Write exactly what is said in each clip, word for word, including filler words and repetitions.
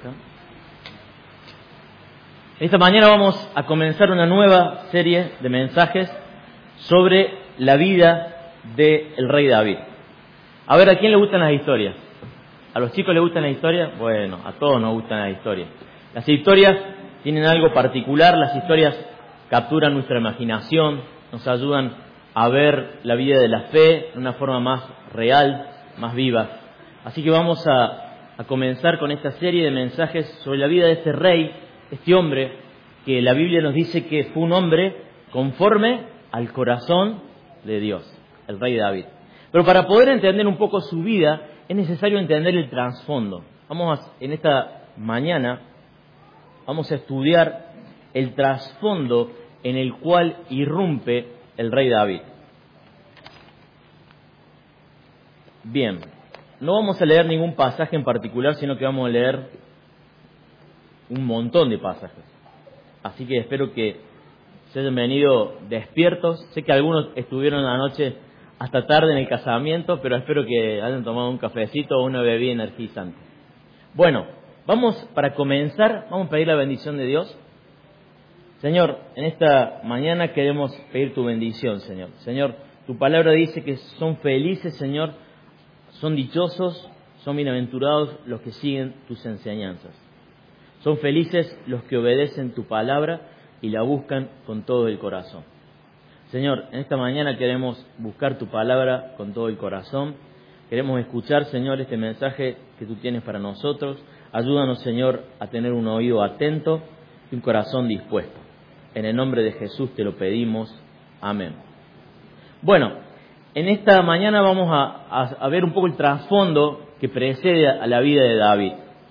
acá. Esta mañana vamos a comenzar una nueva serie de mensajes sobre la vida del rey David. A ver, ¿a quién le gustan las historias? ¿A los chicos les gustan las historias? Bueno, a todos nos gustan las historias. Las historias tienen algo particular, las historias capturan nuestra imaginación, nos ayudan a ver la vida de la fe de una forma más real, más viva. Así que vamos a, a comenzar con esta serie de mensajes sobre la vida de este rey, este hombre que la Biblia nos dice que fue un hombre conforme al corazón de Dios, el rey David. Pero para poder entender un poco su vida es necesario entender el trasfondo. Vamos a, en esta mañana vamos a estudiar el trasfondo en el cual irrumpe el rey David. Bien, no vamos a leer ningún pasaje en particular, sino que vamos a leer un montón de pasajes. Así que espero que se hayan venido despiertos. Sé que algunos estuvieron la noche hasta tarde en el casamiento, pero espero que hayan tomado un cafecito o una bebida energizante. Bueno, vamos, para comenzar, vamos a pedir la bendición de Dios. Señor, en esta mañana queremos pedir tu bendición, Señor. Señor, tu palabra dice que son felices, Señor, son dichosos, son bienaventurados los que siguen tus enseñanzas. Son felices los que obedecen tu palabra y la buscan con todo el corazón. Señor, en esta mañana queremos buscar tu palabra con todo el corazón. Queremos escuchar, Señor, este mensaje que tú tienes para nosotros. Ayúdanos, Señor, a tener un oído atento y un corazón dispuesto. En el nombre de Jesús te lo pedimos. Amén. Bueno, en esta mañana vamos a, a, a ver un poco el trasfondo que precede a la vida de David.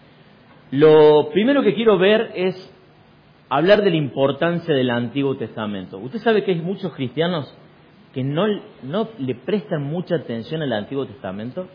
Lo primero que quiero ver es hablar de la importancia del Antiguo Testamento. Usted sabe que hay muchos cristianos que no, no le prestan mucha atención al Antiguo Testamento.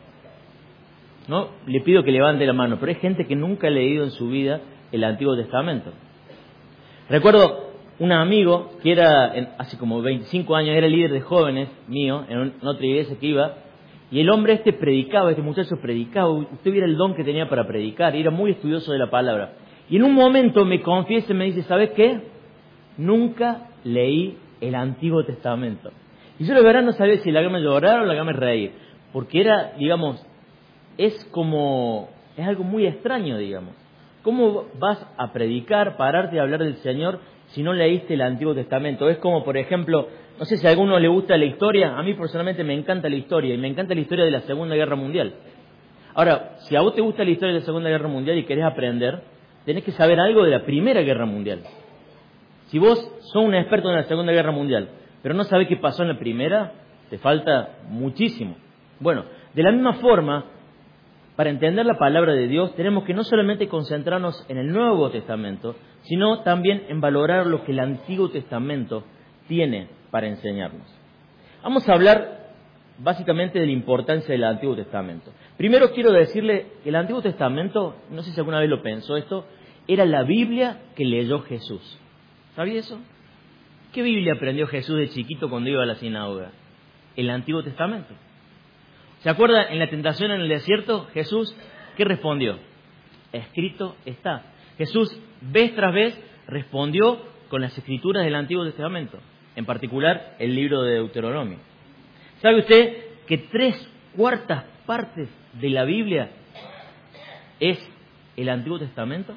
No le pido que levante la mano, pero hay gente que nunca ha leído en su vida el Antiguo Testamento. Recuerdo un amigo que era, en, hace como veinticinco años, era líder de jóvenes mío en, un, en otra iglesia que iba, y el hombre este predicaba, este muchacho predicaba, usted viera el don que tenía para predicar, y era muy estudioso de la palabra. Y en un momento me confiesa y me dice, ¿sabes qué? Nunca leí el Antiguo Testamento. Y yo la verdad no sabía si la hágame llorar o la hágame reír, porque era, digamos, es como, es algo muy extraño, digamos. ¿Cómo vas a predicar, pararte y hablar del Señor si no leíste el Antiguo Testamento? Es como, por ejemplo, no sé si a alguno le gusta la historia, a mí personalmente me encanta la historia, y me encanta la historia de la Segunda Guerra Mundial. Ahora, si a vos te gusta la historia de la Segunda Guerra Mundial y querés aprender, tenés que saber algo de la Primera Guerra Mundial. Si vos sos un experto en la Segunda Guerra Mundial, pero no sabés qué pasó en la Primera, te falta muchísimo. Bueno, de la misma forma, para entender la palabra de Dios, tenemos que no solamente concentrarnos en el Nuevo Testamento, sino también en valorar lo que el Antiguo Testamento tiene para enseñarnos. Vamos a hablar básicamente de la importancia del Antiguo Testamento. Primero quiero decirle que el Antiguo Testamento, no sé si alguna vez lo pensó esto, era la Biblia que leyó Jesús. ¿Sabía eso? ¿Qué Biblia aprendió Jesús de chiquito cuando iba a la sinagoga? El Antiguo Testamento. ¿Se acuerda en la tentación en el desierto? Jesús, ¿qué respondió? Escrito está. Jesús, vez tras vez, respondió con las escrituras del Antiguo Testamento, en particular el libro de Deuteronomio. ¿Sabe usted que tres cuartas partes de la Biblia es el Antiguo Testamento?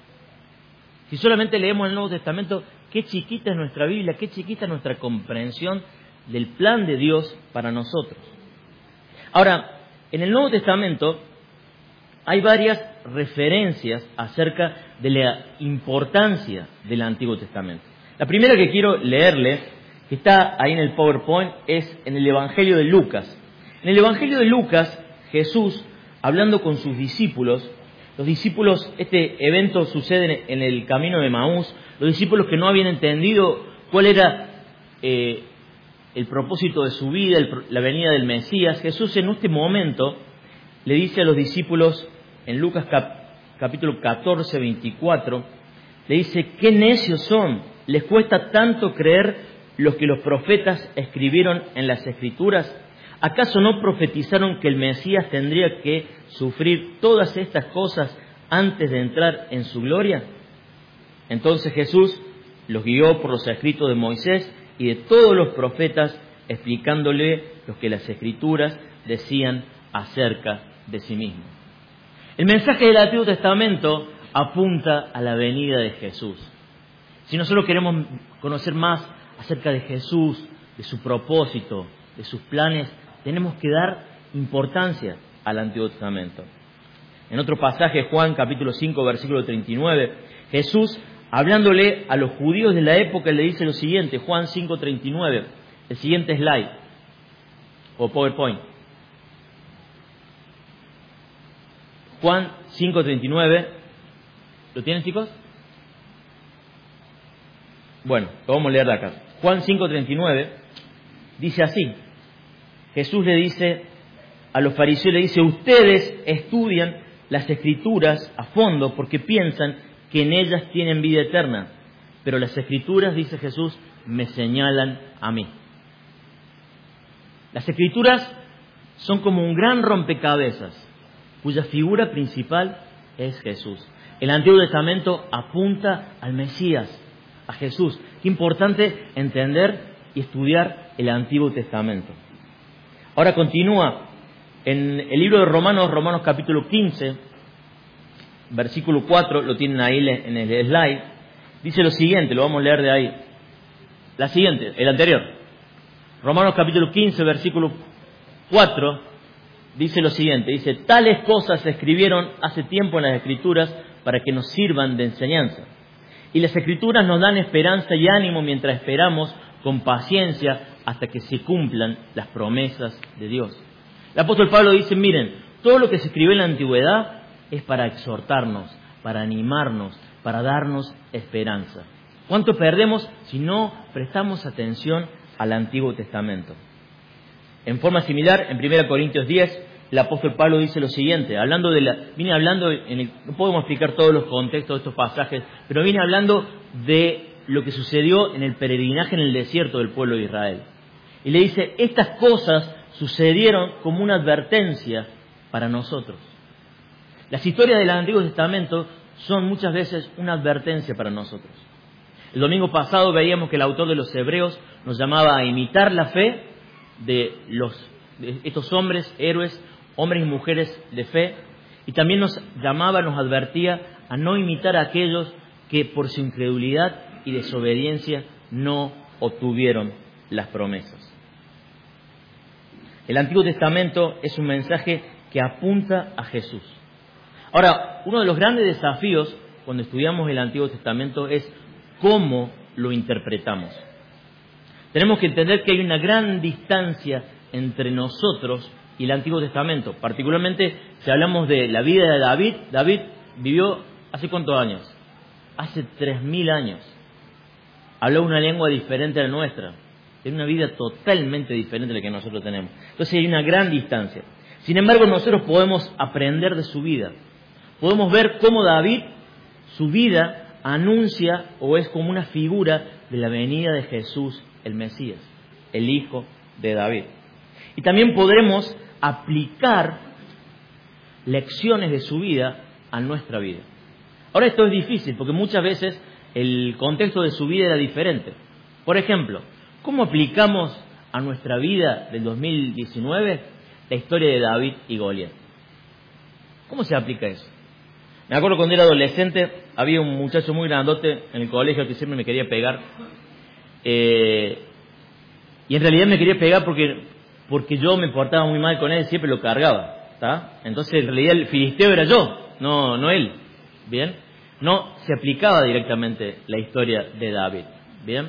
Si solamente leemos el Nuevo Testamento, qué chiquita es nuestra Biblia, qué chiquita es nuestra comprensión del plan de Dios para nosotros. Ahora, en el Nuevo Testamento hay varias referencias acerca de la importancia del Antiguo Testamento. La primera que quiero leerle, que está ahí en el PowerPoint, es en el Evangelio de Lucas. En el Evangelio de Lucas, Jesús, hablando con sus discípulos, los discípulos, este evento sucede en el camino de Emaús, los discípulos que no habían entendido cuál era eh, el propósito de su vida, el, la venida del Mesías, Jesús en este momento le dice a los discípulos, en Lucas cap, capítulo catorce, veinticuatro, le dice, qué necios son, les cuesta tanto creer los que los profetas escribieron en las Escrituras. ¿Acaso no profetizaron que el Mesías tendría que sufrir todas estas cosas antes de entrar en su gloria? Entonces Jesús los guió por los escritos de Moisés y de todos los profetas, explicándole lo que las Escrituras decían acerca de sí mismo. El mensaje del Antiguo Testamento apunta a la venida de Jesús. Si nosotros queremos conocer más acerca de Jesús, de su propósito, de sus planes, tenemos que dar importancia al Antiguo Testamento. En otro pasaje, Juan capítulo cinco, versículo treinta y nueve, Jesús, hablándole a los judíos de la época, le dice lo siguiente, Juan cinco, treinta y nueve, el siguiente slide, o PowerPoint. Juan cinco, treinta y nueve, ¿lo tienen, chicos? Bueno, lo vamos a leer de acá. Juan cinco, treinta y nueve dice así, Jesús le dice a los fariseos, le dice, ustedes estudian las Escrituras a fondo porque piensan que en ellas tienen vida eterna, pero las Escrituras, dice Jesús, me señalan a mí. Las Escrituras son como un gran rompecabezas, cuya figura principal es Jesús. El Antiguo Testamento apunta al Mesías, a Jesús. Qué importante entender y estudiar el Antiguo Testamento. Ahora continúa en el libro de Romanos, Romanos capítulo quince, versículo cuatro, lo tienen ahí en el slide, dice lo siguiente, lo vamos a leer de ahí. La siguiente, el anterior. Romanos capítulo quince, versículo cuatro, dice lo siguiente, dice, tales cosas se escribieron hace tiempo en las Escrituras para que nos sirvan de enseñanza. Y las Escrituras nos dan esperanza y ánimo mientras esperamos con paciencia hasta que se cumplan las promesas de Dios. El apóstol Pablo dice, miren, todo lo que se escribió en la antigüedad es para exhortarnos, para animarnos, para darnos esperanza. ¿Cuánto perdemos si no prestamos atención al Antiguo Testamento? En forma similar, en primera Corintios diez, el apóstol Pablo dice lo siguiente, hablando de la, viene hablando, en el, no podemos explicar todos los contextos de estos pasajes, pero viene hablando de lo que sucedió en el peregrinaje en el desierto del pueblo de Israel. Y le dice, estas cosas sucedieron como una advertencia para nosotros. Las historias del Antiguo Testamento son muchas veces una advertencia para nosotros. El domingo pasado veíamos que el autor de los Hebreos nos llamaba a imitar la fe de, los, de estos hombres, héroes, hombres y mujeres de fe, y también nos llamaba, nos advertía a no imitar a aquellos que por su incredulidad y desobediencia no obtuvieron las promesas. El Antiguo Testamento es un mensaje que apunta a Jesús. Ahora, uno de los grandes desafíos cuando estudiamos el Antiguo Testamento es cómo lo interpretamos. Tenemos que entender que hay una gran distancia entre nosotros y el Antiguo Testamento. Particularmente, si hablamos de la vida de David, David vivió ¿hace cuántos años? Hace tres mil años. Habló una lengua diferente a la nuestra. Tiene una vida totalmente diferente a la que nosotros tenemos. Entonces hay una gran distancia. Sin embargo, nosotros podemos aprender de su vida. Podemos ver cómo David, su vida, anuncia o es como una figura de la venida de Jesús, el Mesías, el Hijo de David. Y también podremos aplicar lecciones de su vida a nuestra vida. Ahora esto es difícil porque muchas veces el contexto de su vida era diferente. Por ejemplo, ¿cómo aplicamos a nuestra vida del dos mil diecinueve la historia de David y Goliat? ¿Cómo se aplica eso? Me acuerdo cuando era adolescente, había un muchacho muy grandote en el colegio que siempre me quería pegar. Eh, y en realidad me quería pegar porque, porque yo me portaba muy mal con él, siempre lo cargaba. ¿Tá? Entonces en realidad el filisteo era yo, no, no él. ¿Bien? No se aplicaba directamente la historia de David. ¿Bien?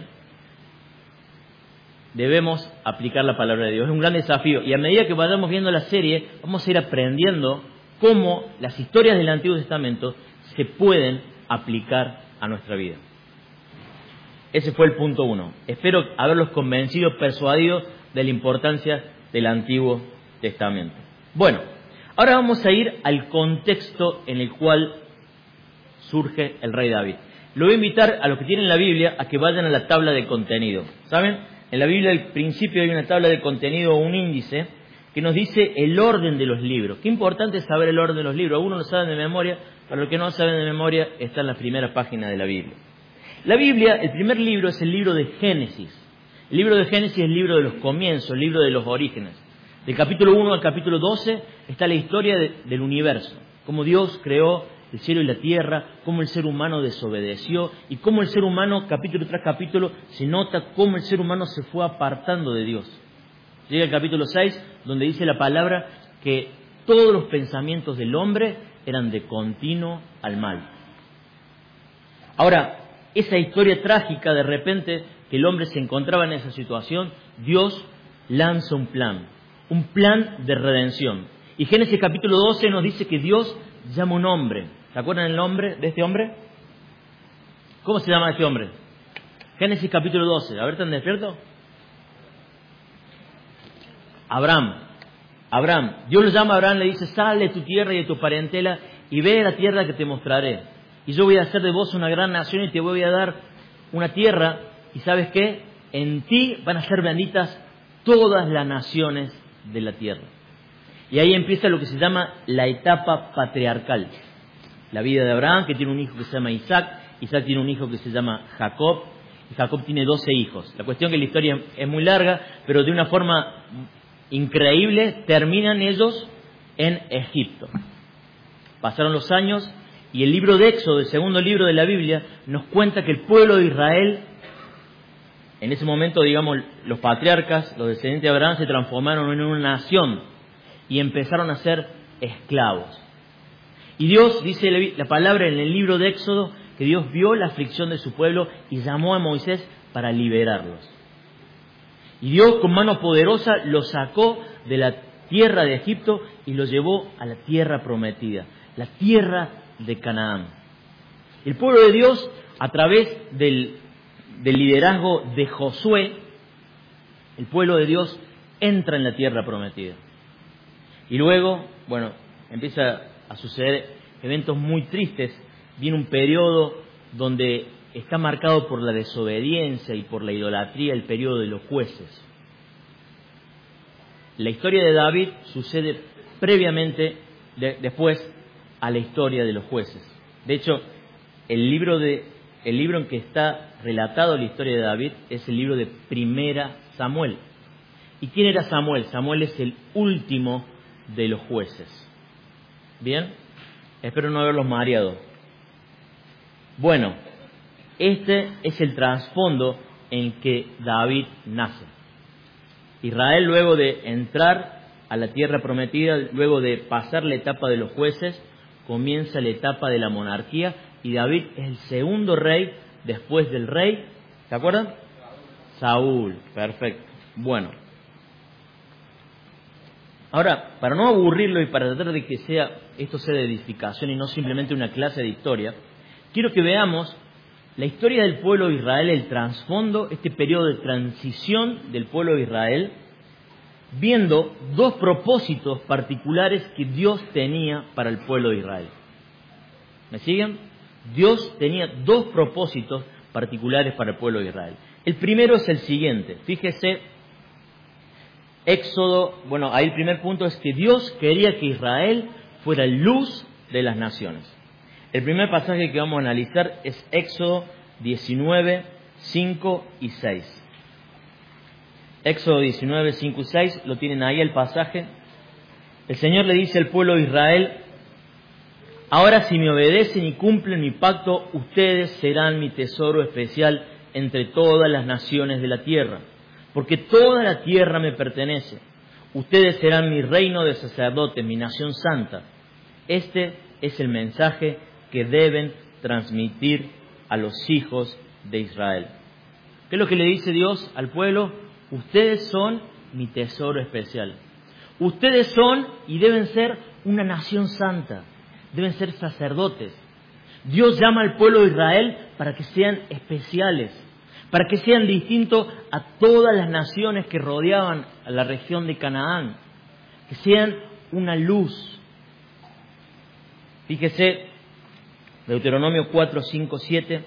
Debemos aplicar la palabra de Dios. Es un gran desafío. Y a medida que vayamos viendo la serie, vamos a ir aprendiendo cómo las historias del Antiguo Testamento se pueden aplicar a nuestra vida. Ese fue el punto uno. Espero haberlos convencido, persuadido de la importancia del Antiguo Testamento. Bueno, ahora vamos a ir al contexto en el cual surge el rey David. Lo voy a invitar a los que tienen la Biblia a que vayan a la tabla de contenido. ¿Saben? En la Biblia al principio hay una tabla de contenido o un índice que nos dice el orden de los libros. Qué importante es saber el orden de los libros. Algunos lo saben de memoria, Para los que no saben de memoria, está en la primera página de la Biblia. La Biblia, el primer libro, es el libro de Génesis. El libro de Génesis es el libro de los comienzos, el libro de los orígenes. Del capítulo uno al capítulo doce está la historia de, del universo. Cómo Dios creó el cielo y la tierra, cómo el ser humano desobedeció y cómo el ser humano, capítulo tras capítulo, se nota cómo el ser humano se fue apartando de Dios. Llega el capítulo seis, donde dice la palabra que todos los pensamientos del hombre eran de continuo al mal. Ahora, esa historia trágica, de repente, que el hombre se encontraba en esa situación, Dios lanza un plan, un plan de redención. Y Génesis capítulo doce nos dice que Dios llama un hombre. ¿Se acuerdan el nombre de este hombre? ¿Cómo se llama este hombre? Génesis capítulo doce. A ver, ¿están despiertos? Abraham. Abraham. Dios lo llama a Abraham, le dice: sal de tu tierra y de tu parentela y ve a la tierra que te mostraré. Y yo voy a hacer de vos una gran nación y te voy a dar una tierra. Y ¿sabes qué? En ti van a ser benditas todas las naciones de la tierra. Y ahí empieza lo que se llama la etapa patriarcal. La vida de Abraham, que tiene un hijo que se llama Isaac. Isaac tiene un hijo que se llama Jacob. Y Jacob tiene doce hijos. La cuestión es que la historia es muy larga, pero de una forma increíble terminan ellos en Egipto. Pasaron los años y el libro de Éxodo, el segundo libro de la Biblia, nos cuenta que el pueblo de Israel, en ese momento, digamos, los patriarcas, los descendientes de Abraham, se transformaron en una nación y empezaron a ser esclavos. Y Dios, dice la palabra en el libro de Éxodo, que Dios vio la aflicción de su pueblo y llamó a Moisés para liberarlos. Y Dios, con mano poderosa, los sacó de la tierra de Egipto y los llevó a la tierra prometida, la tierra de Canaán. El pueblo de Dios, a través del, del liderazgo de Josué, el pueblo de Dios entra en la tierra prometida. Y luego, bueno, empieza a suceder eventos muy tristes. Viene un periodo donde está marcado por la desobediencia y por la idolatría, el periodo de los jueces. La historia de David sucede previamente, de, después, a la historia de los jueces. De hecho, el libro, de, el libro en que está relatado la historia de David es el libro de Primera Samuel. ¿Y quién era Samuel? Samuel es el último de los jueces. ¿Bien? Espero no haberlos mareado. Bueno, este es el trasfondo en que David nace. Israel, luego de entrar a la tierra prometida, luego de pasar la etapa de los jueces, comienza la etapa de la monarquía y David es el segundo rey después del rey, ¿se acuerdan? Saúl, perfecto. Bueno, ahora, para no aburrirlo y para tratar de que sea esto sea de edificación y no simplemente una clase de historia, quiero que veamos la historia del pueblo de Israel, el trasfondo, este periodo de transición del pueblo de Israel, viendo dos propósitos particulares que Dios tenía para el pueblo de Israel. ¿Me siguen? Dios tenía dos propósitos particulares para el pueblo de Israel. El primero es el siguiente, fíjese, Éxodo, bueno, ahí el primer punto es que Dios quería que Israel fuera luz de las naciones. El primer pasaje que vamos a analizar es Éxodo diecinueve, cinco y seis. Éxodo diecinueve, cinco y seis, lo tienen ahí el pasaje. El Señor le dice al pueblo de Israel: ahora si me obedecen y cumplen mi pacto, ustedes serán mi tesoro especial entre todas las naciones de la tierra, porque toda la tierra me pertenece. Ustedes serán mi reino de sacerdotes, mi nación santa. Este es el mensaje que deben transmitir a los hijos de Israel. ¿Qué es lo que le dice Dios al pueblo? Ustedes son mi tesoro especial. Ustedes son y deben ser una nación santa. Deben ser sacerdotes. Dios llama al pueblo de Israel para que sean especiales, para que sean distintos a todas las naciones que rodeaban a la región de Canaán, que sean una luz. Fíjese, Deuteronomio cuatro, cinco, siete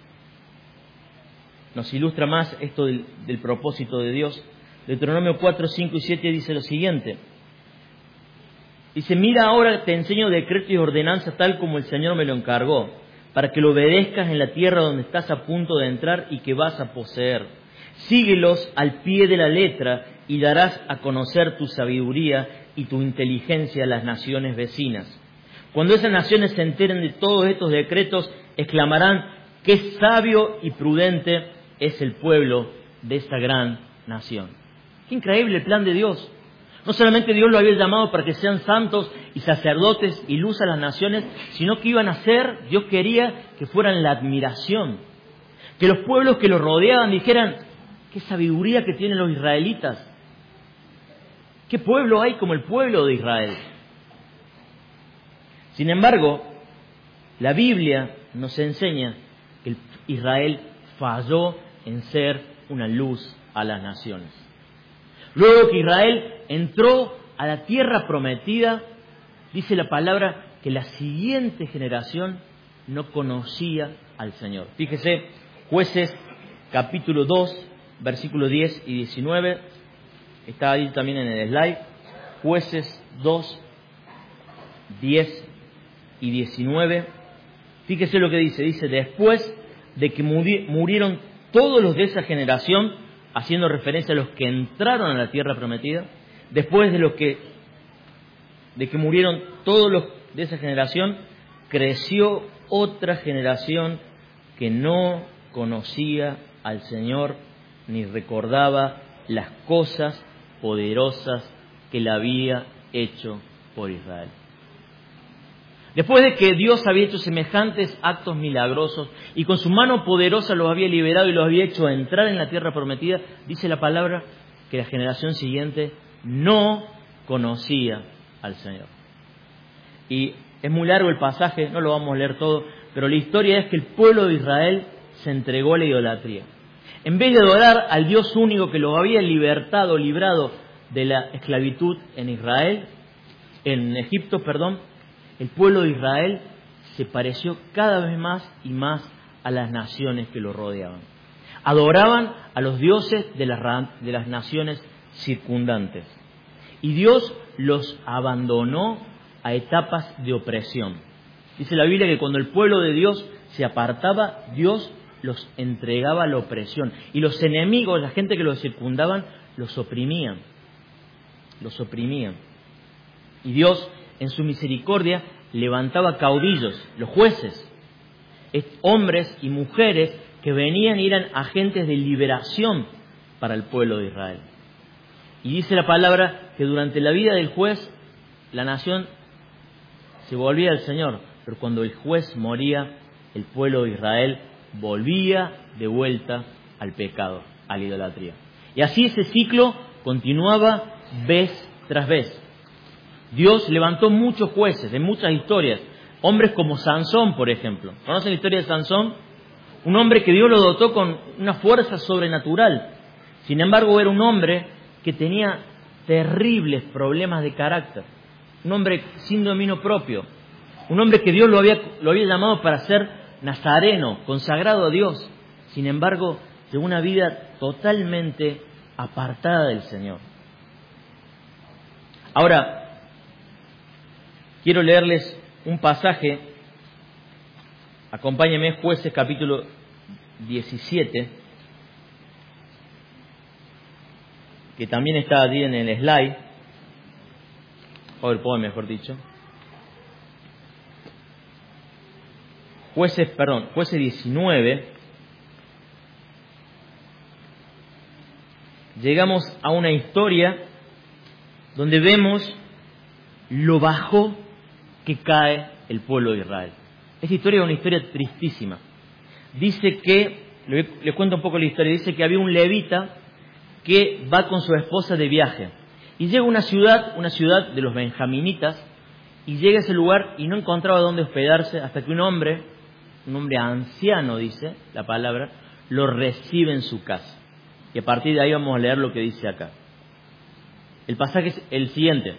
nos ilustra más esto del, del propósito de Dios. Deuteronomio cuatro, cinco y siete dice lo siguiente: Dice, mira ahora te enseño decretos y ordenanzas tal como el Señor me lo encargó, para que lo obedezcas en la tierra donde estás a punto de entrar y que vas a poseer. Síguelos al pie de la letra y darás a conocer tu sabiduría y tu inteligencia a las naciones vecinas. Cuando esas naciones se enteren de todos estos decretos, exclamarán, qué sabio y prudente es el pueblo de esta gran nación. Qué increíble el plan de Dios. No solamente Dios lo había llamado para que sean santos y sacerdotes y luz a las naciones, sino que iban a ser, Dios quería que fueran la admiración. Que los pueblos que los rodeaban dijeran, qué sabiduría que tienen los israelitas. ¿Qué pueblo hay como el pueblo de Israel? Sin embargo, la Biblia nos enseña que Israel falló en ser una luz a las naciones. Luego que Israel entró a la tierra prometida, dice la palabra que la siguiente generación no conocía al Señor. Fíjese, Jueces capítulo dos, versículos diez y diecinueve, está ahí también en el slide. Jueces dos, diez y diecinueve. Fíjese lo que dice, dice, después de que murieron todos los de esa generación, haciendo referencia a los que entraron a la tierra prometida, después de los que de que murieron todos los de esa generación, creció otra generación que no conocía al Señor ni recordaba las cosas poderosas que Él había hecho por Israel. Después de que Dios había hecho semejantes actos milagrosos y con su mano poderosa los había liberado y los había hecho entrar en la tierra prometida, dice la palabra que la generación siguiente no conocía al Señor. Y es muy largo el pasaje, no lo vamos a leer todo, pero la historia es que el pueblo de Israel se entregó a la idolatría. En vez de adorar al Dios único que los había libertado, librado de la esclavitud en Israel, en Egipto, perdón, el pueblo de Israel se pareció cada vez más y más a las naciones que lo rodeaban. Adoraban a los dioses de las, de las naciones circundantes. Y Dios los abandonó a etapas de opresión. Dice la Biblia que cuando el pueblo de Dios se apartaba, Dios los entregaba a la opresión. Y los enemigos, la gente que los circundaban, los oprimían. Los oprimían. Y Dios, en su misericordia, levantaba caudillos, los jueces, hombres y mujeres que venían y eran agentes de liberación para el pueblo de Israel. Y dice la palabra que durante la vida del juez, la nación se volvía al Señor, pero cuando el juez moría, el pueblo de Israel volvía de vuelta al pecado, a la idolatría. Y así ese ciclo continuaba vez tras vez. Dios levantó muchos jueces en muchas historias. Hombres como Sansón, por ejemplo. ¿Conocen la historia de Sansón? Un hombre que Dios lo dotó con una fuerza sobrenatural. Sin embargo, era un hombre que tenía terribles problemas de carácter. Un hombre sin dominio propio. Un hombre que Dios lo había, lo había llamado para ser nazareno, consagrado a Dios. Sin embargo, de una vida totalmente apartada del Señor. Ahora, quiero leerles un pasaje. Acompáñenme, Jueces capítulo diecisiete, que también está allí en el slide, PowerPoint mejor dicho. Jueces, perdón, Jueces diecinueve. Llegamos a una historia donde vemos lo bajo que cae el pueblo de Israel. Esta historia es una historia tristísima. Dice que, les cuento un poco la historia, dice que había un levita que va con su esposa de viaje y llega a una ciudad, una ciudad de los benjaminitas, y llega a ese lugar y no encontraba dónde hospedarse hasta que un hombre, un hombre anciano, dice la palabra, lo recibe en su casa. Y a partir de ahí vamos a leer lo que dice acá. El pasaje es el siguiente.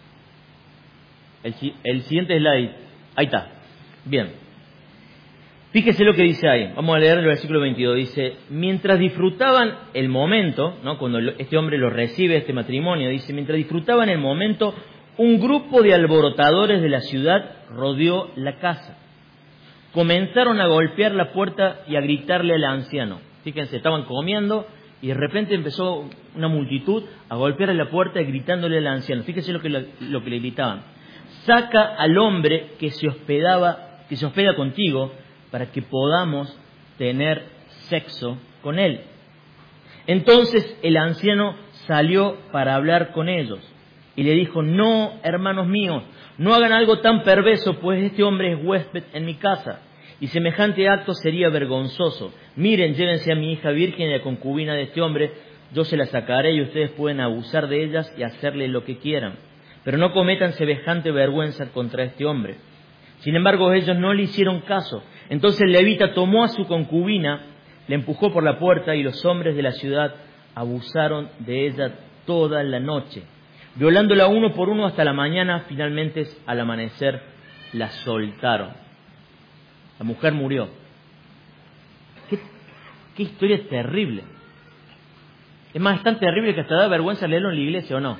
El, el siguiente slide. Ahí está. Bien. Fíjese lo que dice ahí. Vamos a leer el versículo veintidós. Dice, mientras disfrutaban el momento, ¿no? Cuando este hombre lo recibe, este matrimonio, dice, mientras disfrutaban el momento, un grupo de alborotadores de la ciudad rodeó la casa. Comenzaron a golpear la puerta y a gritarle al anciano. Fíjense, estaban comiendo y de repente empezó una multitud a golpear la puerta y gritándole al anciano. Fíjense lo que, lo que le gritaban. Saca al hombre que se hospedaba, que se hospeda contigo, para que podamos tener sexo con él. Entonces el anciano salió para hablar con ellos y le dijo, no, hermanos míos, no hagan algo tan perverso, pues este hombre es huésped en mi casa y semejante acto sería vergonzoso. Miren, llévense a mi hija virgen y a la concubina de este hombre, yo se la sacaré y ustedes pueden abusar de ellas y hacerle lo que quieran, pero no cometan semejante vergüenza contra este hombre. Sin embargo, ellos no le hicieron caso. Entonces el levita tomó a su concubina, le empujó por la puerta y los hombres de la ciudad abusaron de ella toda la noche, violándola uno por uno hasta la mañana. Finalmente, al amanecer, la soltaron. La mujer murió. Qué, qué historia terrible. Es más, es tan terrible que hasta da vergüenza leerlo en la iglesia, ¿o no?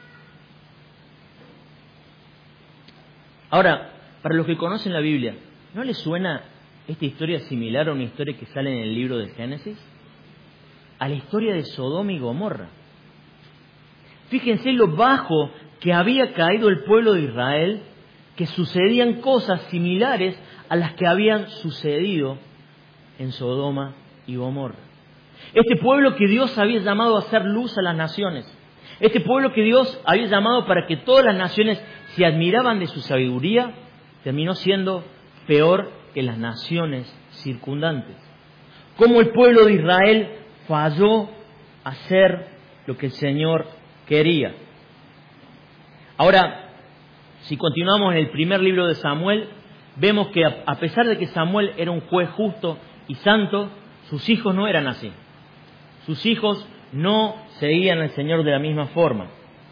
Ahora, para los que conocen la Biblia, ¿no les suena esta historia similar a una historia que sale en el libro de Génesis? A la historia de Sodoma y Gomorra. Fíjense lo bajo que había caído el pueblo de Israel, que sucedían cosas similares a las que habían sucedido en Sodoma y Gomorra. Este pueblo que Dios había llamado a hacer luz a las naciones. Este pueblo que Dios había llamado para que todas las naciones se admiraban de su sabiduría, terminó siendo peor que las naciones circundantes. Cómo el pueblo de Israel falló a hacer lo que el Señor quería. Ahora, si continuamos en el primer libro de Samuel, vemos que a pesar de que Samuel era un juez justo y santo, sus hijos no eran así. Sus hijos no seguían al Señor de la misma forma.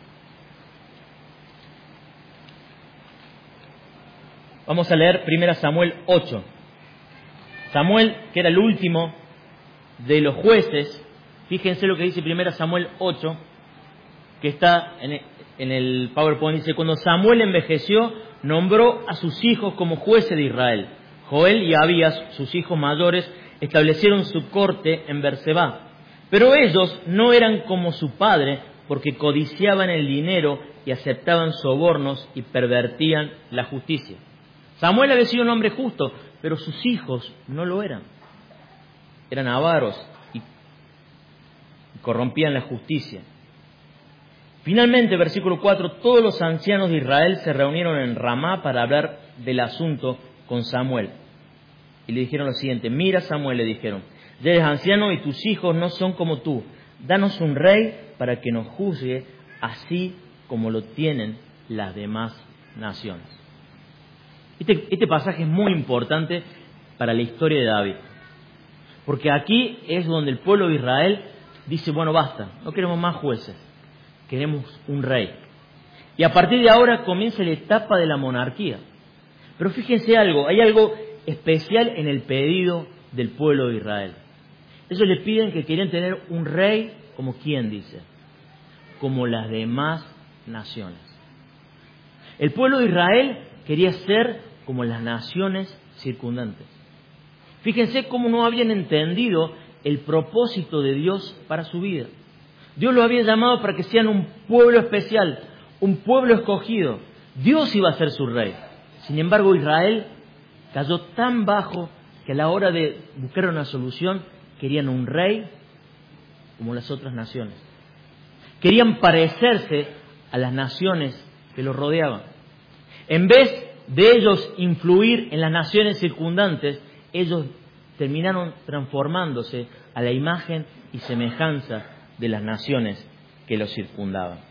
Vamos a leer primero Samuel ocho. Samuel, que era el último de los jueces, fíjense lo que dice primero Samuel ocho, que está en el PowerPoint, dice, cuando Samuel envejeció, nombró a sus hijos como jueces de Israel. Joel y Abías, sus hijos mayores, establecieron su corte en Berseba. Pero ellos no eran como su padre, porque codiciaban el dinero y aceptaban sobornos y pervertían la justicia. Samuel había sido un hombre justo, pero sus hijos no lo eran. Eran avaros y corrompían la justicia. Finalmente, versículo cuatro, todos los ancianos de Israel se reunieron en Ramá para hablar del asunto con Samuel. Y le dijeron lo siguiente, mira Samuel, le dijeron, ya eres anciano y tus hijos no son como tú. Danos un rey para que nos juzgue así como lo tienen las demás naciones. Este, este pasaje es muy importante para la historia de David. Porque aquí es donde el pueblo de Israel dice, bueno, basta, no queremos más jueces, queremos un rey. Y a partir de ahora comienza la etapa de la monarquía. Pero fíjense algo, hay algo especial en el pedido del pueblo de Israel. Ellos le piden que querían tener un rey, como quién dice, como las demás naciones. El pueblo de Israel quería ser como las naciones circundantes. Fíjense cómo no habían entendido el propósito de Dios para su vida. Dios los había llamado para que sean un pueblo especial, un pueblo escogido. Dios iba a ser su rey. Sin embargo, Israel cayó tan bajo que a la hora de buscar una solución querían un rey como las otras naciones. Querían parecerse a las naciones que los rodeaban. En vez de ellos influir en las naciones circundantes, ellos terminaron transformándose a la imagen y semejanza de las naciones que los circundaban.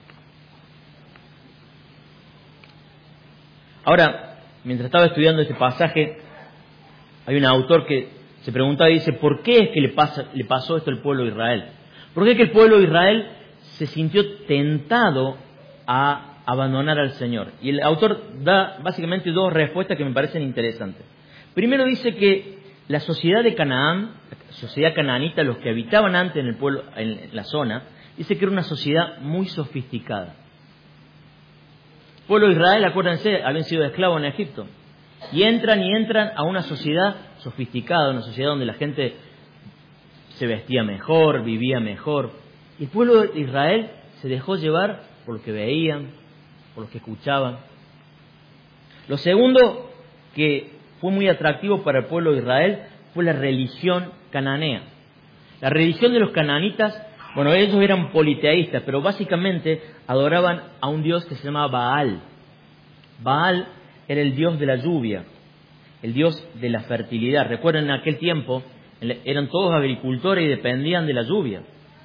Ahora, mientras estaba estudiando este pasaje, hay un autor que se preguntaba y dice, ¿por qué es que le, pasa, le pasó esto al pueblo de Israel? ¿Por qué es que el pueblo de Israel se sintió tentado a abandonar al Señor? Y el autor da básicamente dos respuestas que me parecen interesantes. Primero dice que La sociedad de Canaán, la sociedad canaanita, los que habitaban antes en el pueblo, en la zona, dice que era una sociedad muy sofisticada. El pueblo de Israel, acuérdense, habían sido esclavos en Egipto. Y entran y entran a una sociedad sofisticada, una sociedad donde la gente se vestía mejor, vivía mejor. Y el pueblo de Israel se dejó llevar por lo que veían, por lo que escuchaban. Lo segundo que fue muy atractivo para el pueblo de Israel fue la religión cananea. La religión de los cananitas, bueno, ellos eran politeístas, pero básicamente adoraban a un dios que se llamaba Baal. Baal era el dios de la lluvia, el dios de la fertilidad. Recuerden, en aquel tiempo eran todos agricultores y dependían de la lluvia.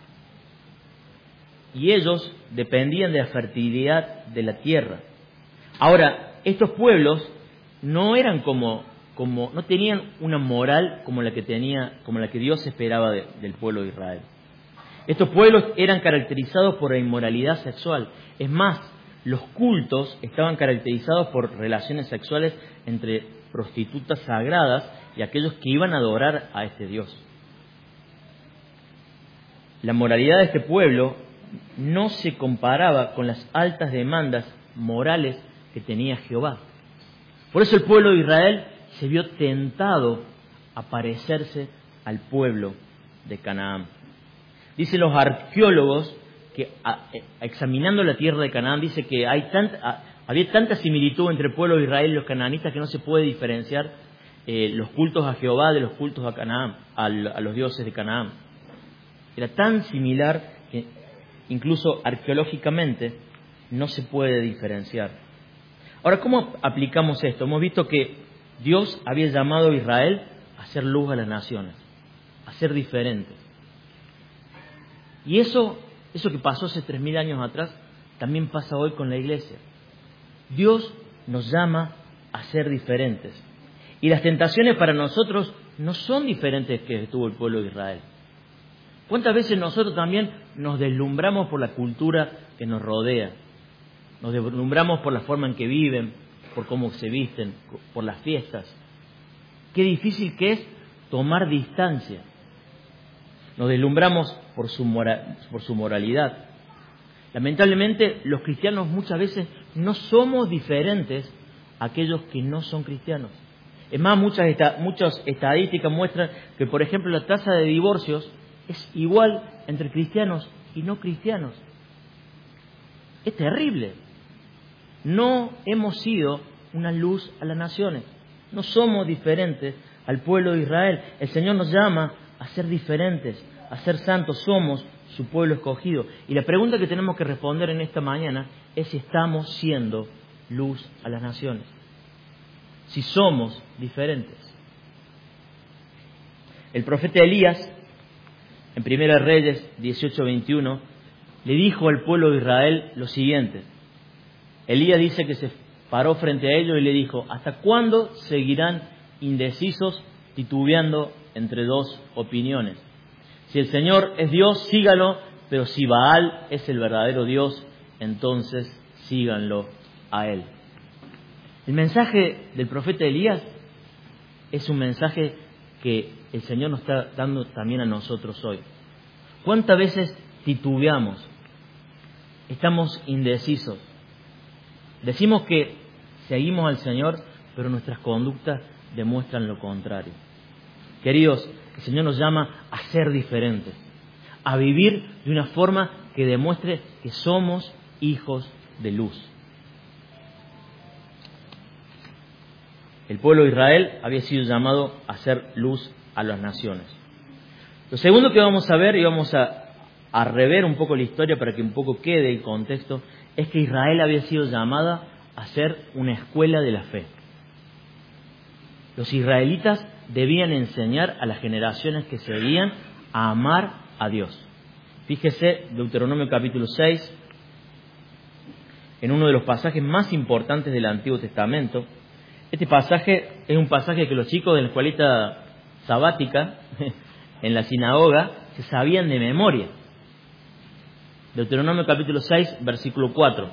Y ellos dependían de la fertilidad de la tierra. Ahora, estos pueblos no eran como, como no tenían una moral como la que tenía, como la que Dios esperaba de, del pueblo de Israel. Estos pueblos eran caracterizados por la inmoralidad sexual. Es más, los cultos estaban caracterizados por relaciones sexuales entre prostitutas sagradas y aquellos que iban a adorar a este Dios. La moralidad de este pueblo no se comparaba con las altas demandas morales que tenía Jehová. Por eso el pueblo de Israel se vio tentado a parecerse al pueblo de Canaán. Dicen los arqueólogos que a, a, examinando la tierra de Canaán, dice que hay tanta, a, había tanta similitud entre el pueblo de Israel y los canaanitas que no se puede diferenciar eh, los cultos a Jehová de los cultos a Canaán, a, a los dioses de Canaán. Era tan similar que incluso arqueológicamente no se puede diferenciar. Ahora, ¿cómo aplicamos esto? Hemos visto que Dios había llamado a Israel a hacer luz a las naciones, a ser diferentes. Y eso, eso que pasó hace tres mil años atrás, también pasa hoy con la iglesia. Dios nos llama a ser diferentes. Y las tentaciones para nosotros no son diferentes que tuvo el pueblo de Israel. ¿Cuántas veces nosotros también nos deslumbramos por la cultura que nos rodea? Nos deslumbramos por la forma en que viven, por cómo se visten, por las fiestas. Qué difícil que es tomar distancia. Nos deslumbramos por su, mora, por su moralidad. Lamentablemente, los cristianos muchas veces no somos diferentes a aquellos que no son cristianos. Es más, muchas, esta, muchas estadísticas muestran que, por ejemplo, la tasa de divorcios es igual entre cristianos y no cristianos. Es terrible. No hemos sido una luz a las naciones. No somos diferentes al pueblo de Israel. El Señor nos llama a ser diferentes, a ser santos. Somos su pueblo escogido. Y la pregunta que tenemos que responder en esta mañana es si estamos siendo luz a las naciones. Si somos diferentes. El profeta Elías, en Primera Reyes dieciocho veintiuno, le dijo al pueblo de Israel lo siguiente. Elías dice que se paró frente a ellos y le dijo: ¿hasta cuándo seguirán indecisos, titubeando entre dos opiniones? Si el Señor es Dios, síganlo, pero si Baal es el verdadero Dios, entonces síganlo a él. El mensaje del profeta Elías es un mensaje que el Señor nos está dando también a nosotros hoy. ¿Cuántas veces titubeamos? Estamos indecisos. Decimos que seguimos al Señor, pero nuestras conductas demuestran lo contrario. Queridos, el Señor nos llama a ser diferentes, a vivir de una forma que demuestre que somos hijos de luz. El pueblo de Israel había sido llamado a hacer luz a las naciones. Lo segundo que vamos a ver, y vamos a, a rever un poco la historia para que un poco quede el contexto, es que Israel había sido llamada a ser una escuela de la fe. Los israelitas debían enseñar a las generaciones que seguían a amar a Dios. Fíjese, Deuteronomio capítulo seis, en uno de los pasajes más importantes del Antiguo Testamento. Este pasaje es un pasaje que los chicos de la escuelita sabática, en la sinagoga, se sabían de memoria. Deuteronomio capítulo seis, versículo cuatro.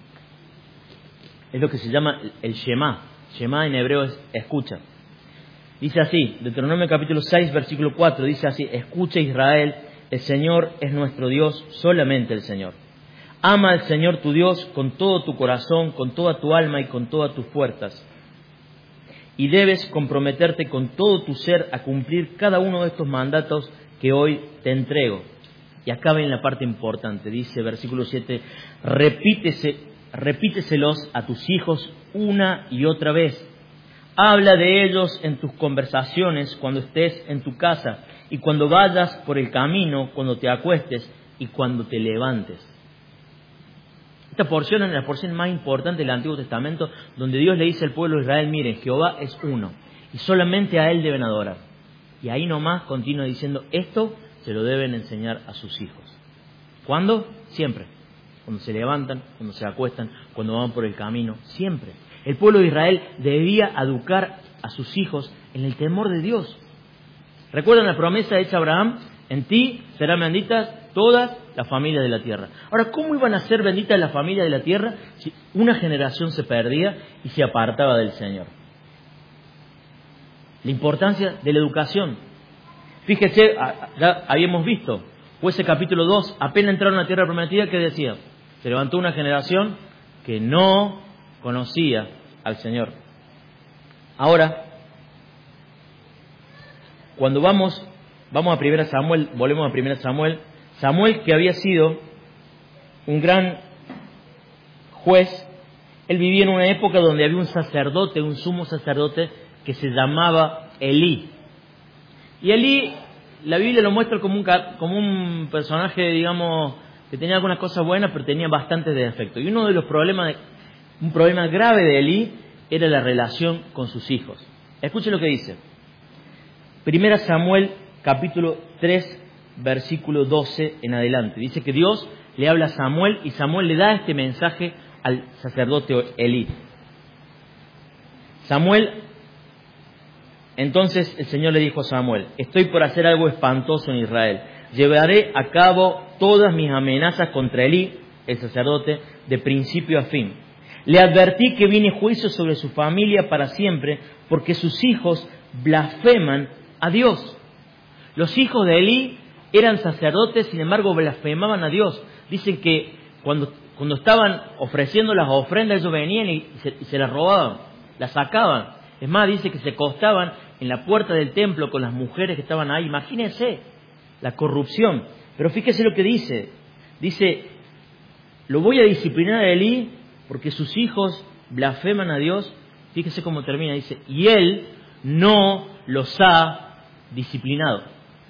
Es lo que se llama el Shema. Shema en hebreo es escucha. Dice así, Deuteronomio capítulo seis, versículo cuatro, dice así: escucha Israel, el Señor es nuestro Dios, solamente el Señor. Ama al Señor tu Dios con todo tu corazón, con toda tu alma y con todas tus fuerzas. Y debes comprometerte con todo tu ser a cumplir cada uno de estos mandatos que hoy te entrego. Y acá ven la parte importante, dice versículo siete, repítese, repíteselos a tus hijos una y otra vez. Habla de ellos en tus conversaciones cuando estés en tu casa y cuando vayas por el camino, cuando te acuestes y cuando te levantes. Esta porción es la porción más importante del Antiguo Testamento, donde Dios le dice al pueblo de Israel: miren, Jehová es uno y solamente a Él deben adorar. Y ahí nomás continúa diciendo, esto se lo deben enseñar a sus hijos. ¿Cuándo? Siempre. Cuando se levantan, cuando se acuestan, cuando van por el camino, siempre. El pueblo de Israel debía educar a sus hijos en el temor de Dios. ¿Recuerdan la promesa hecha a Abraham? En ti serán benditas todas las familias de la tierra. Ahora, ¿cómo iban a ser benditas las familias de la tierra si una generación se perdía y se apartaba del Señor? La importancia de la educación. Fíjese, ya habíamos visto, Jueces capítulo dos, apenas entraron a la tierra prometida, ¿qué decía? Se levantó una generación que no conocía al Señor. Ahora, cuando vamos, vamos a primera Samuel, volvemos a primera Samuel, Samuel, que había sido un gran juez, él vivía en una época donde había un sacerdote, un sumo sacerdote, que se llamaba Elí. Y Elí, la Biblia lo muestra como un, como un personaje, digamos, que tenía algunas cosas buenas, pero tenía bastantes defectos. Y uno de los problemas, de, un problema grave de Elí, era la relación con sus hijos. Escuchen lo que dice. Primera Samuel, capítulo tres, versículo doce en adelante. Dice que Dios le habla a Samuel y Samuel le da este mensaje al sacerdote Elí. Samuel, entonces el Señor le dijo a Samuel: estoy por hacer algo espantoso en Israel. Llevaré a cabo todas mis amenazas contra Elí, el sacerdote, de principio a fin. Le advertí que viene juicio sobre su familia para siempre, porque sus hijos blasfeman a Dios. Los hijos de Elí eran sacerdotes, sin embargo blasfemaban a Dios. Dicen que cuando, cuando estaban ofreciendo las ofrendas, ellos venían y se, y se las robaban, las sacaban. Es más, dice que se acostaban en la puerta del templo con las mujeres que estaban ahí. Imagínense la corrupción. Pero fíjese lo que dice. Dice, lo voy a disciplinar a Elí porque sus hijos blasfeman a Dios. Fíjese cómo termina. Dice, y él no los ha disciplinado.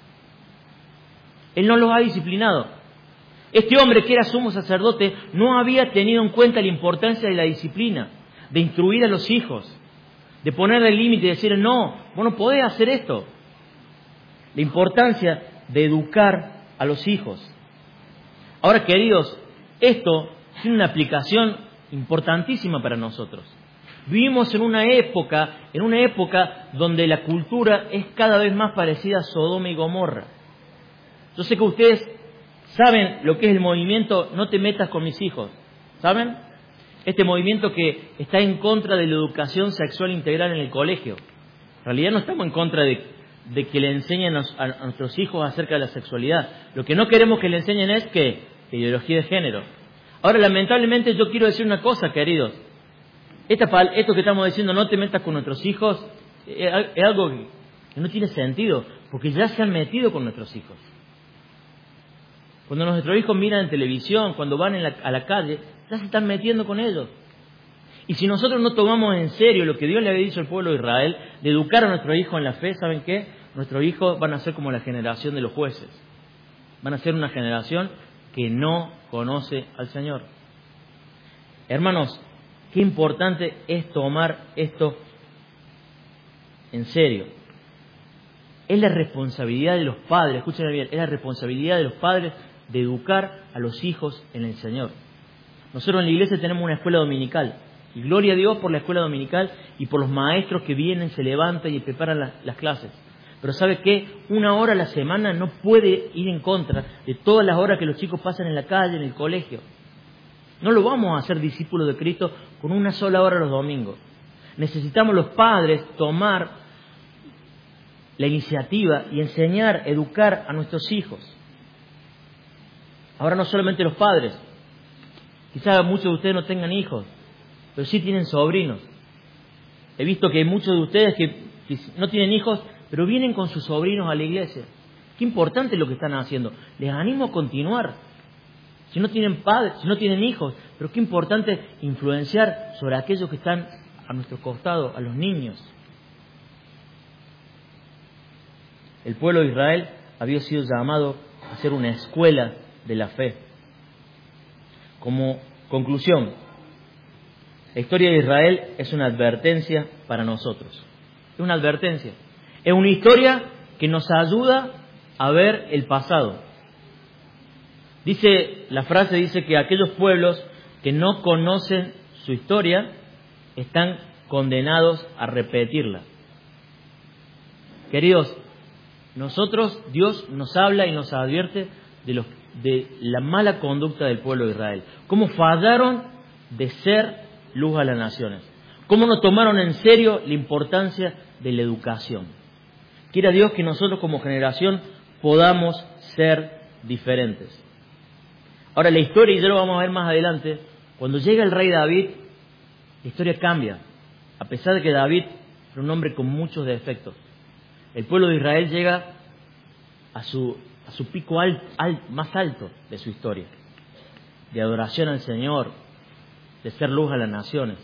Él no los ha disciplinado. Este hombre que era sumo sacerdote no había tenido en cuenta la importancia de la disciplina, de instruir a los hijos, de ponerle el límite y decir, no, vos no podés hacer esto. La importancia de educar a los hijos. Ahora, queridos, esto tiene una aplicación importantísima para nosotros. Vivimos en una época, en una época donde la cultura es cada vez más parecida a Sodoma y Gomorra. Yo sé que ustedes saben lo que es el movimiento No te metas con mis hijos. ¿Saben? Este movimiento que está en contra de la educación sexual integral en el colegio. En realidad no estamos en contra de, de que le enseñen a, a nuestros hijos acerca de la sexualidad. Lo que no queremos que le enseñen es que ideología de género. Ahora, lamentablemente, yo quiero decir una cosa, queridos. Esta, esto que estamos diciendo, no te metas con nuestros hijos, es, es algo que no tiene sentido, porque ya se han metido con nuestros hijos. Cuando nuestros hijos miran en televisión, cuando van en la, a la calle, ya se están metiendo con ellos. Y si nosotros no tomamos en serio lo que Dios le había dicho al pueblo de Israel, de educar a nuestros hijos en la fe, ¿saben qué? Nuestros hijos van a ser como la generación de los jueces. Van a ser una generación que no conoce al Señor. Hermanos, qué importante es tomar esto en serio. Es la responsabilidad de los padres, escúchenme bien, es la responsabilidad de los padres de educar a los hijos en el Señor. Nosotros en la iglesia tenemos una escuela dominical, y gloria a Dios por la escuela dominical y por los maestros que vienen, se levantan y preparan las, las clases. Pero ¿sabe qué? Una hora a la semana no puede ir en contra de todas las horas que los chicos pasan en la calle, en el colegio. No lo vamos a hacer discípulos de Cristo con una sola hora los domingos. Necesitamos los padres tomar la iniciativa y enseñar, educar a nuestros hijos. Ahora no solamente los padres, quizás muchos de ustedes no tengan hijos, pero sí tienen sobrinos. He visto que hay muchos de ustedes que, que no tienen hijos, pero vienen con sus sobrinos a la iglesia. Qué importante es lo que están haciendo. Les animo a continuar. Si no tienen padres, si no tienen hijos, pero qué importante influenciar sobre aquellos que están a nuestro costado, a los niños. El pueblo de Israel había sido llamado a ser una escuela de la fe. Como conclusión, la historia de Israel es una advertencia para nosotros. Es una advertencia. Es una historia que nos ayuda a ver el pasado. Dice, la frase dice que aquellos pueblos que no conocen su historia están condenados a repetirla. Queridos, nosotros, Dios nos habla y nos advierte de, los, de la mala conducta del pueblo de Israel. Cómo fallaron de ser luz a las naciones. Cómo no tomaron en serio la importancia de la educación. Quiera Dios que nosotros como generación podamos ser diferentes. Ahora la historia, y ya lo vamos a ver más adelante, cuando llega el rey David, la historia cambia. A pesar de que David era un hombre con muchos defectos. El pueblo de Israel llega a su, a su pico al, al, más alto de su historia. De adoración al Señor, de ser luz a las naciones.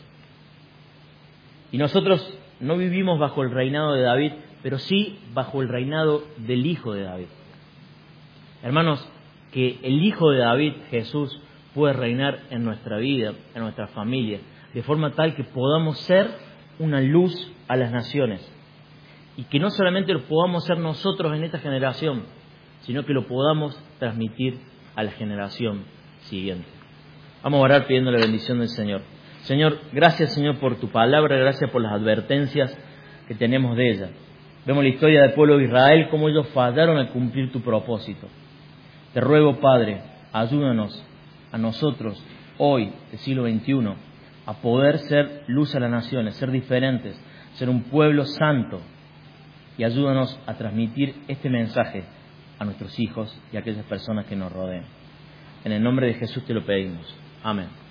Y nosotros no vivimos bajo el reinado de David, pero sí bajo el reinado del Hijo de David. Hermanos, que el Hijo de David, Jesús, puede reinar en nuestra vida, en nuestra familia, de forma tal que podamos ser una luz a las naciones. Y que no solamente lo podamos ser nosotros en esta generación, sino que lo podamos transmitir a la generación siguiente. Vamos a orar pidiendo la bendición del Señor. Señor, gracias Señor por tu palabra, gracias por las advertencias que tenemos de ella. Vemos la historia del pueblo de Israel, cómo ellos fallaron al cumplir tu propósito. Te ruego, Padre, ayúdanos a nosotros hoy, del siglo veintiuno, a poder ser luz a las naciones, ser diferentes, ser un pueblo santo, y ayúdanos a transmitir este mensaje a nuestros hijos y a aquellas personas que nos rodean. En el nombre de Jesús te lo pedimos. Amén.